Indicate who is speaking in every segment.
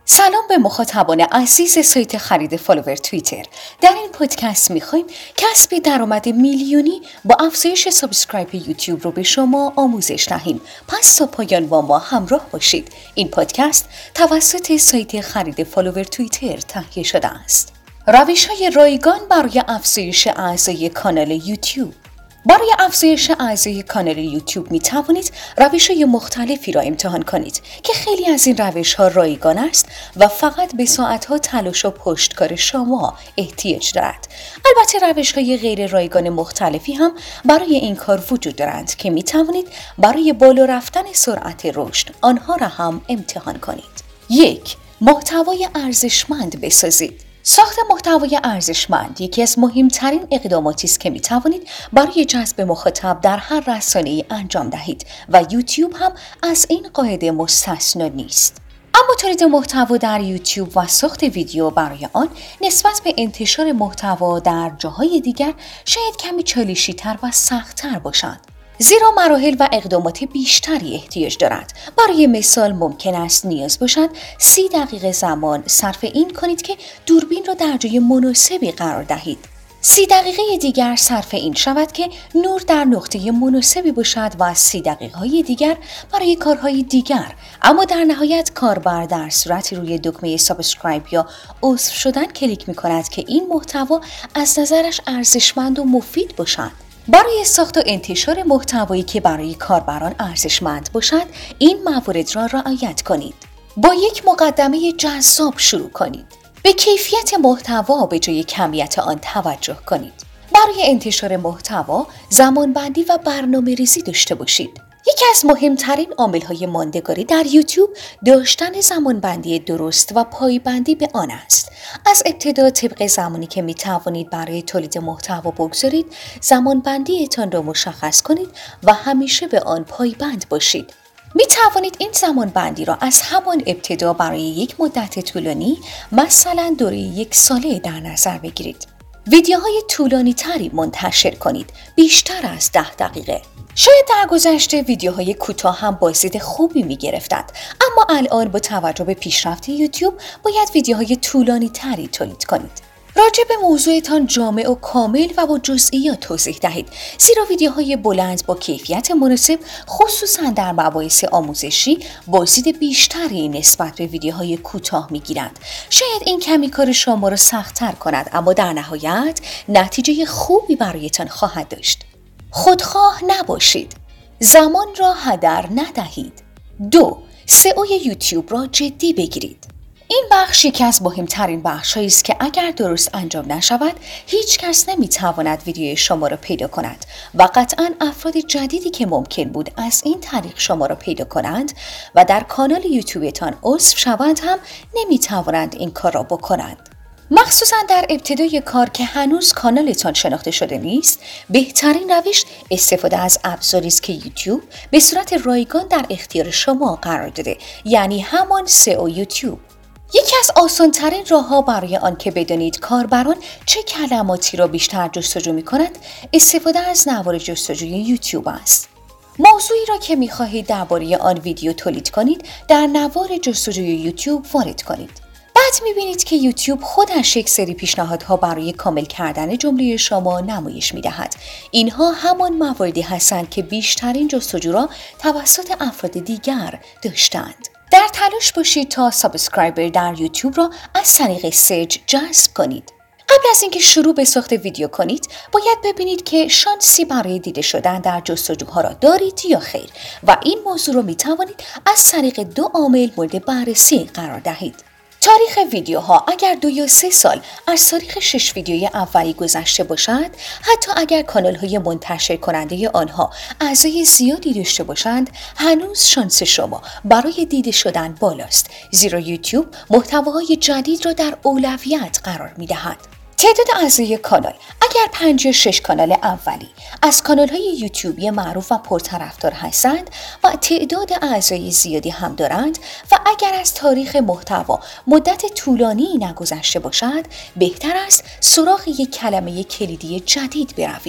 Speaker 1: سلام به مخاطبان عزیز سایت خرید فالوور توییتر. در این پادکست می‌خوایم کسب درآمد میلیونی با افزایش سابسکرایب یوتیوب رو به شما آموزش دهیم. پس تا پایان با ما همراه باشید. این پادکست توسط سایت خرید فالوور توییتر تهیه شده است. روش‌های رایگان برای افزایش اعضای کانال یوتیوب. برای افزایش اعضای کانال یوتیوب می توانید روش‌های مختلفی را امتحان کنید که خیلی از این روش‌ها رایگان است و فقط به ساعت‌ها تلاش و پشتکار شما احتیاج دارد. البته روش‌های غیر رایگان مختلفی هم برای این کار وجود دارند که می توانید برای بالا رفتن سرعت رشد آنها را هم امتحان کنید. 1. محتوای ارزشمند بسازید. ساخت محتوای ارزشمند یکی از مهمترین اقداماتی است که می توانید برای جذب مخاطب در هر رسانه‌ای انجام دهید و یوتیوب هم از این قاعده مستثنا نیست. اما تولید محتوا در یوتیوب و ساخت ویدیو برای آن نسبت به انتشار محتوا در جاهای دیگر شاید کمی چالشی‌تر و سخت‌تر باشد. زیرا مراحل و اقدامات بیشتری احتیاج دارد. برای مثال ممکن است نیاز باشد 30 دقیقه زمان صرف این کنید که دوربین را در جای مناسبی قرار دهید. 30 دقیقه دیگر صرف این شود که نور در نقطه مناسبی باشد و 30 دقیقه دیگر برای کارهای دیگر. اما در نهایت کاربر در صورتی روی دکمه سابسکرایب یا عضو شدن کلیک می کند که این محتوا از نظرش ارزشمند و مفید باشد. برای ساخت و انتشار محتوایی که برای کاربران ارزشمند باشد، این موارد را رعایت کنید. با یک مقدمه جذاب شروع کنید. به کیفیت محتوا به جای کمیت آن توجه کنید. برای انتشار محتوا، زمانبندی و برنامه‌ریزی داشته باشید. یکی از مهمترین عامل‌های ماندگاری در یوتیوب داشتن زمانبندی درست و پایبندی به آن است. از ابتدا طبق زمانی که می توانید برای تولید محتوا بگذارید، زمانبندیتان را مشخص کنید و همیشه به آن پایبند باشید. می توانید این زمانبندی را از همان ابتدا برای یک مدت طولانی، مثلا دوره 1 ساله در نظر بگیرید. ویدیوهای طولانی تری منتشر کنید، بیشتر از 10 دقیقه. شاید در گذشته ویدیوهای کوتاه هم بازدید خوبی می گرفتند، اما الان با توجه به پیشرفت یوتیوب باید ویدیوهای طولانی تری تولید کنید. راجع به موضوعتان جامع و کامل و با جزئیات توضیح دهید، زیرا ویدیوهای بلند با کیفیت مناسب خصوصا در مباحث آموزشی بازدید بیشتری نسبت به ویدیوهای کوتاه می‌گیرند. شاید این کمی کار شما را سخت‌تر کند، اما در نهایت نتیجه خوبی برایتان خواهد داشت. خودخواه نباشید. زمان را هدر ندهید. 2. سئو یوتیوب را جدی بگیرید. این بخش یکی از مهمترین بخش‌هایی است که اگر درست انجام نشود، هیچ کس نمی‌تواند ویدیوی شما را پیدا کند و قطعاً افراد جدیدی که ممکن بود از این طریق شما را پیدا کنند و در کانال یوتیوبتان عضو شوند هم نمی‌توانند این کار را بکنند. مخصوصاً در ابتدای کار که هنوز کانالتان شناخته شده نیست، بهترین روش استفاده از ابزاری است که یوتیوب به صورت رایگان در اختیار شما قرار داده، یعنی همان سئو یوتیوب. یکی از آسان‌ترین راه‌ها برای آن که بدانید کاربران چه کلماتی را بیشتر جستجو می‌کنند، استفاده از نوار جستجوی یوتیوب است. موضوعی را که می‌خواهید درباره آن ویدیو تولید کنید، در نوار جستجوی یوتیوب وارد کنید. بعد می‌بینید که یوتیوب خودش یک سری پیشنهادها برای کامل کردن جمله شما نمایش می‌دهد. اینها همان مواردی هستند که بیشترین جستجو را توسط افراد دیگر داشتند. در تلاش باشید تا سابسکرایبر در یوتیوب را از طریق سرچ جذب کنید. قبل از اینکه شروع به ساخت ویدیو کنید، باید ببینید که شانسی برای دیده شدن در جستجوها را دارید یا خیر و این موضوع را می توانید از طریق 2 عامل مورد بررسی قرار دهید. تاریخ ویدیوها اگر 2 یا 3 سال از تاریخ 6 ویدیوی اولی گذشته باشد، حتی اگر کانال‌های منتشر کننده آنها اعضای زیادی داشته باشند، هنوز شانس شما برای دیده شدن بالاست، زیرا یوتیوب محتواهای جدید را در اولویت قرار می‌دهد. تعداد اعضای کانال اگر 5 یا 6 کانال اولی از کانال‌های یوتیوبی معروف و پرطرفدار هستند و تعداد اعضای زیادی هم دارند و اگر از تاریخ محتوا مدت طولانی نگذشته باشد، بهتر است سراغ یک کلمه کلیدی جدید بروید.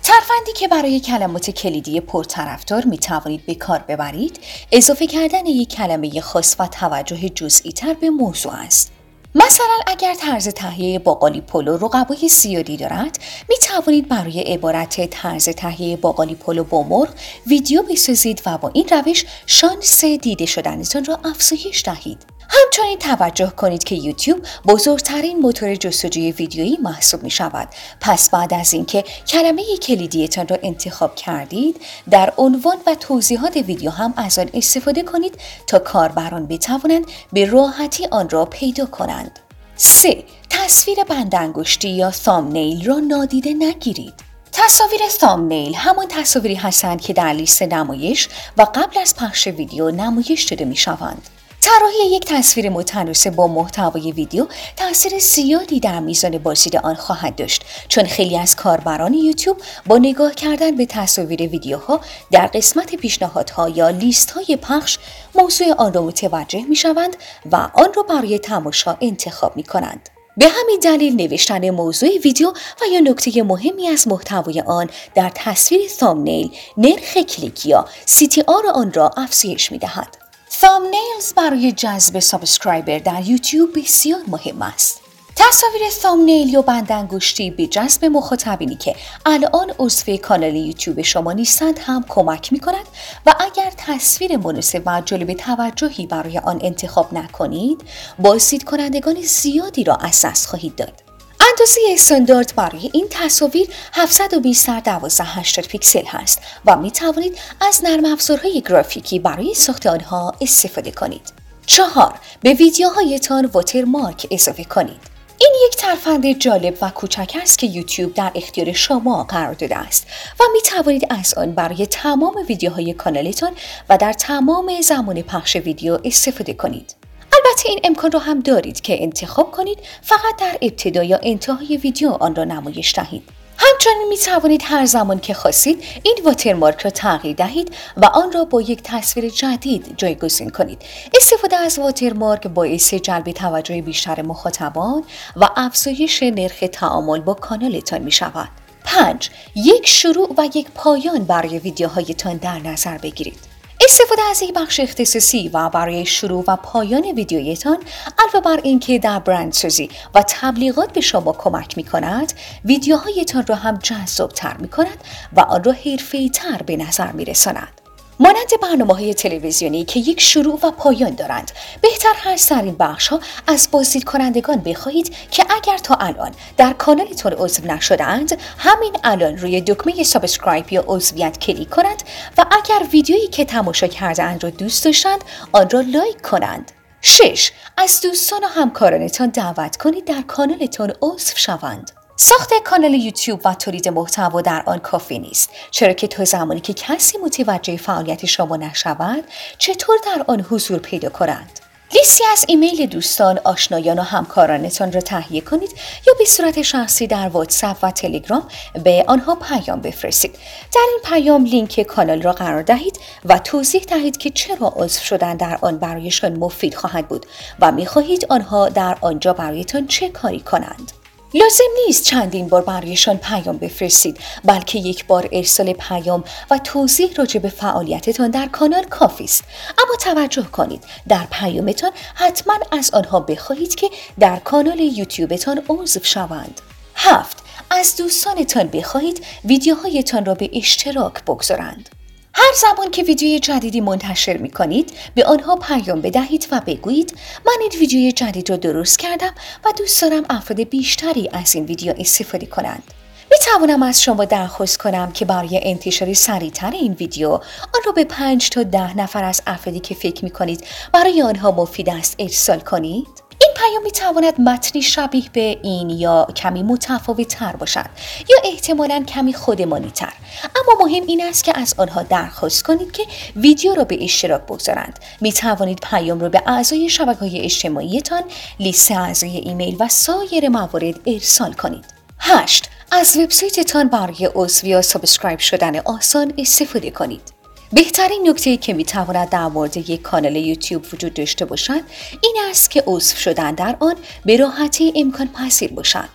Speaker 1: ترفندی که برای کلمات کلیدی پرطرفدار می توانید به کار ببرید، اضافه کردن یک کلمه خاص و توجه جزئی تر به موضوع است. مثلا اگر طرز تهیه باقالی پلو رقبای زیادی دارد، می توانید برای عبارت طرز تهیه باقالی پلو با مرغ ویدیو بسازید و با این روش شانس دیده شدنتان را افزایش دهید. همچنین توجه کنید که یوتیوب بزرگترین موتور جستجوی ویدیویی محسوب می شود. پس بعد از اینکه کلمه کلیدیتان را انتخاب کردید، در عنوان و توضیحات ویدیو هم از آن استفاده کنید تا کاربران بتوانند به راحتی آن را پیدا کنند. 3. تصویر بند انگشتی یا ثامبنیل را نادیده نگیرید. تصاویر ثامبنیل همان تصاویری هستند که در لیست نمایش و قبل از پخش ویدیو نمایش داده می شوند. طراحی یک تصویر متناسب با محتوای ویدیو تاثیر زیادی در میزان بازدید آن خواهد داشت، چون خیلی از کاربران یوتیوب با نگاه کردن به تصاویر ویدیوها در قسمت پیشنهادها یا لیست‌های پخش موضوع آن را متوجه می‌شوند و آن را برای تماشا انتخاب می‌کنند. به همین دلیل نوشتن موضوع ویدیو و یا نکته مهمی از محتوای آن در تصویر ثامبنیل نرخ کلیک یا CTR آن را افزایش می‌دهد. ثامبنیلز برای جذب سابسکرایبر در یوتیوب بسیار مهم است. تصاویر ثامبنیل یا بند انگشتی به جذب مخاطبینی که الان عضو کانال یوتیوب شما نیستند هم کمک می کند و اگر تصویر مناسب و جالب توجهی برای آن انتخاب نکنید، بازدید کنندگان زیادی را از دست خواهید داد. اندازه استاندارد برای این تصاویر 720 در 1280 پیکسل هست و می توانید از نرم افزارهای گرافیکی برای ساخت آنها استفاده کنید. 4. به ویدیوهایتان واترمارک اضافه کنید. این یک ترفند جالب و کوچک است که یوتیوب در اختیار شما قرار داده است و می توانید از آن برای تمام ویدیوهای کانالتان و در تمام زمان پخش ویدیو استفاده کنید. البته این امکان را هم دارید که انتخاب کنید فقط در ابتدا یا انتهای ویدیو آن را نمایش دهید. همچنین می توانید هر زمان که خواستید این واترمارک را تغییر دهید و آن را با یک تصویر جدید جایگزین کنید. استفاده از واترمارک باعث جلب توجه بیشتر مخاطبان و افزایش نرخ تعامل با کانالتان می شود. 5. یک شروع و یک پایان برای ویدیوهایتان در نظر بگیرید. استفاده از یک بخش اختصاصی و برای شروع و پایان ویدیویتان علاوه بر اینکه در برندسازی و تبلیغات به شما کمک می کند، ویدیوهایتان را هم جذاب‌تر می کند و آن را حرفه‌ای‌تر به نظر می رساند. مانند برنامه‌های تلویزیونی که یک شروع و پایان دارند، بهتر هست در این بخش‌ها از بازدید کنندگان بخواهید که اگر تا الان در کانالتان عضو نشده‌اند، همین الان روی دکمه سابسکرایب یا عضویت کلیک کنند و اگر ویدیویی که تماشا کرده‌اند را دوست داشتند، آن را لایک کنند. 6. از دوستان و همکارانتان دعوت کنید در کانالتان عضو شوند. ساخت کانال یوتیوب و تولید محتوا در آن کافی نیست، چرا که تا زمانی که کسی متوجه فعالیت شما نشود، چطور در آن حضور پیدا کنند؟ لیستی از ایمیل دوستان، آشنایان و همکارانتان را تهیه کنید یا به صورت شخصی در واتساپ و تلگرام به آنها پیام بفرستید. در این پیام لینک کانال را قرار دهید و توضیح دهید که چرا عضو شدن در آن برایشان مفید خواهد بود و می‌خواهید آنها در آنجا برایتان چه کاری کنند. لازم نیست چندین بار برایشان پیام بفرستید، بلکه یک بار ارسال پیام و توضیح راجع به فعالیتتان در کانال کافی است. اما توجه کنید، در پیامتان حتما از آنها بخواهید که در کانال یوتیوبتان عضو شوند. 7. از دوستانتان بخواهید ویدیوهایتان را به اشتراک بگذارند. هر زمان که ویدیوی جدیدی منتشر می کنید، به آنها پیام بدهید و بگویید من این ویدیوی جدید را درست کردم و دوست دارم افراد بیشتری از این ویدیو استفاده کنند. می توانم از شما درخواست کنم که برای انتشار سریعتر این ویدیو آن را به 5 تا 10 نفر از افرادی که فکر می کنید برای آنها مفید است ارسال کنید؟ این پیام می تواند متنی شبیه به این یا کمی متفاوت تر باشد یا احتمالاً کمی خودمانی تر، اما مهم این است که از آنها درخواست کنید که ویدیو را به اشتراک بگذارند. می توانید پیام را به اعضای شبکه‌های اجتماعیتان، لیست اعضای ایمیل و سایر موارد ارسال کنید. 8. از وبسایتتان برای عضو یا سابسکرایب شدن آسان استفاده کنید. بهترین نکته‌ای که می‌تواند در مورد یک کانال یوتیوب وجود داشته باشد این است که عضو شدن در آن به راحتی امکان پذیر باشد.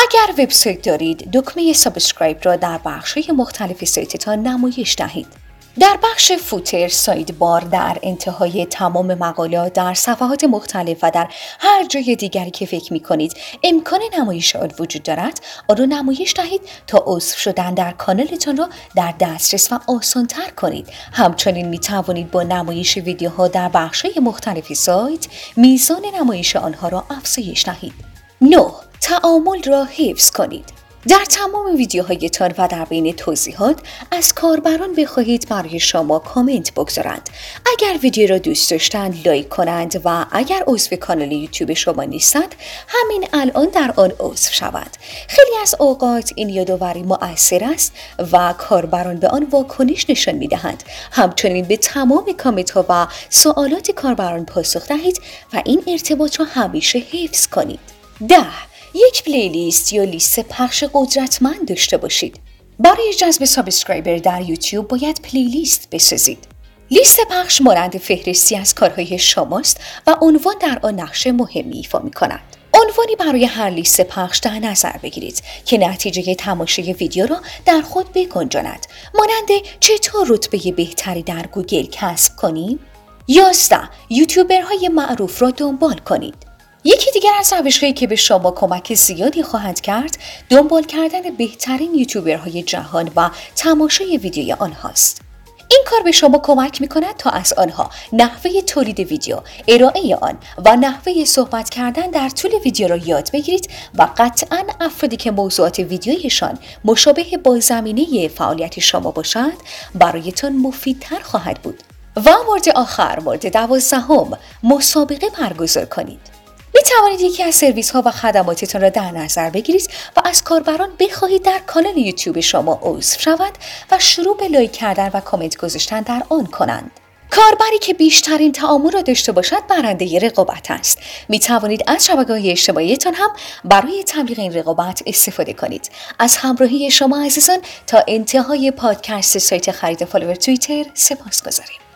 Speaker 1: اگر وبسایت دارید، دکمه سابسکرایب را در بخش‌های مختلف سایتتان نمایش دهید. در بخش فوتر، ساید بار در انتهای تمام مقالات در صفحات مختلف و در هر جای دیگری که فکر می‌کنید امکان نمایش آن وجود دارد، آن را نمایش دهید تا عضو شدن در کانالتان را در دسترس و آسان‌تر کنید. همچنین می‌توانید با نمایش ویدیوها در بخش‌های مختلف سایت میزان نمایش آنها را افزایش دهید. 9. تعامل را حفظ کنید. در تمام ویدیوهایتان و در بین توضیحات از کاربران بخواهید برای شما کامنت بگذارند. اگر ویدیو را دوست داشتند لایک کنند و اگر عضو کانال یوتیوب شما نیستند همین الان در آن عضو شوند. خیلی از اوقات این یادآوری مؤثر است و کاربران به آن واکنش نشان می‌دهند. همچنین به تمام کامنت ها و سوالات کاربران پاسخ دهید و این ارتباط را همیشه حفظ کنید. 10. یک پلیلیست یا لیست پخش قدرتمند داشته باشید. برای جذب سابسکرایبر در یوتیوب باید پلیلیست بسازید. لیست پخش مانند فهرستی از کارهای شماست و عنوان در آن نقش مهمی ایفا می‌کند. عنوانی برای هر لیست پخش در نظر بگیرید که نتیجه تماشای ویدیو را در خود بگنجاند. مانند چطور رتبه بهتری در گوگل کسب کنیم؟ 11. یوتیوبرهای معروف را دنبال کنید. یکی دیگر از روش‌هایی که به شما کمک زیادی خواهد کرد، دنبال کردن بهترین یوتیوبرهای جهان و تماشای ویدیوی آنهاست. این کار به شما کمک می‌کند تا از آنها نحوه تولید ویدیو، ارائه آن و نحوه صحبت کردن در طول ویدیو را یاد بگیرید و قطعاً افرادی که موضوعات ویدیویشان مشابه با زمینه فعالیت شما باشد، برایتان مفیدتر خواهد بود. و مورد آخر، مورد 12، مسابقه برگزار کنید. می توانید یکی از سرویس ها و خدماتتان را در نظر بگیرید و از کاربران بخواهید در کانال یوتیوب شما عضو شوند و شروع به لایک کردن و کامنت گذاشتن در آن کنند. کاربری که بیشترین تعامل را داشته باشد برنده رقابت است. می توانید از شبکه‌های اجتماعیتان هم برای تبلیغ این رقابت استفاده کنید. از همراهی شما عزیزان تا انتهای پادکست سایت خرید فالوور توییتر سپاسگزاریم.